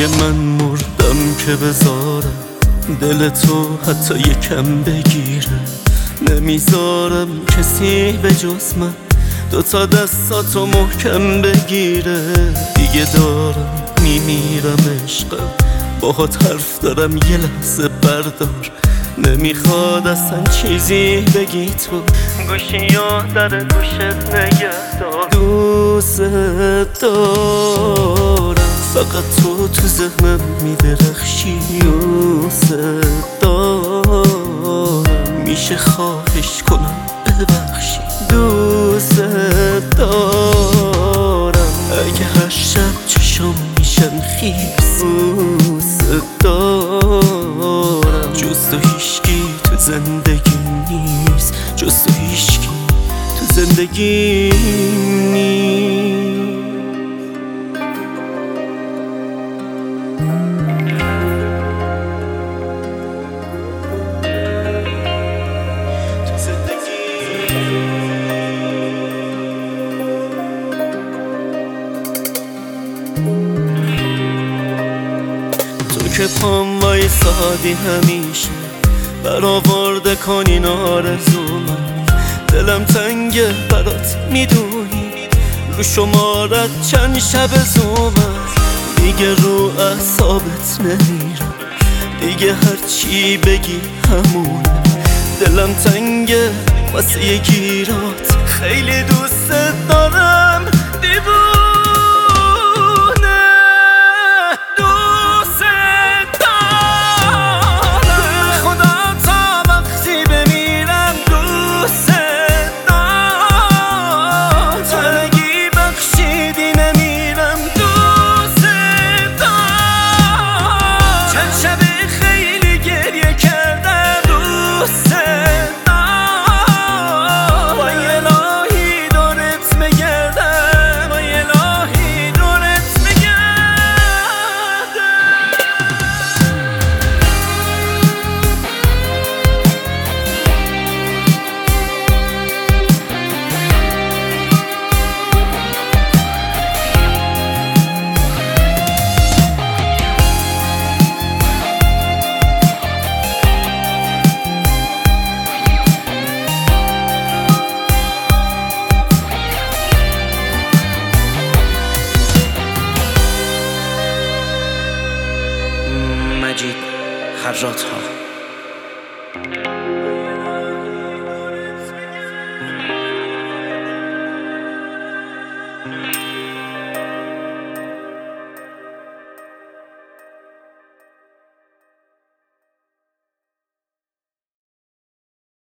دیگه من مردم که بذارم دل تو حتی یکم بگیره. نمیذارم کسی به جز من دوتا دستاتو محکم بگیره. دیگه دارم میمیرم عشقم، باهات حرف دارم یه لحظه بردار. نمیخواد اصلا چیزی بگی تو، گوشی یا در گوشت نگه دار. دوست دارم فقط تو ذهنم میدرخشی. دوست دارم میشه خواهش کنم ببخشی. دوست دارم اگه هر شب چشم میشن خیس. دوست دارم جز تو هیچکی تو زندگی نیست، جز تو هیچکی تو زندگی نیست. تو که پام وایسادی همیشه برآورده کنی آرزومو. دلم تنگه برات میدونی، رو شمارت چند شب زومم. دیگه رو اعصابت نمیرم، دیگه هرچی بگی همونه. دلم تنگه واسه یه گیرات، خیلی دوست دارم دیوونه. دوست دارم خدا تا وقتی بمیرم. دوست دارم تنگی بخشیدی نمیرم. دوست دارم چند شب خیلی گریه کردم. دوست مجید خراط‌ها.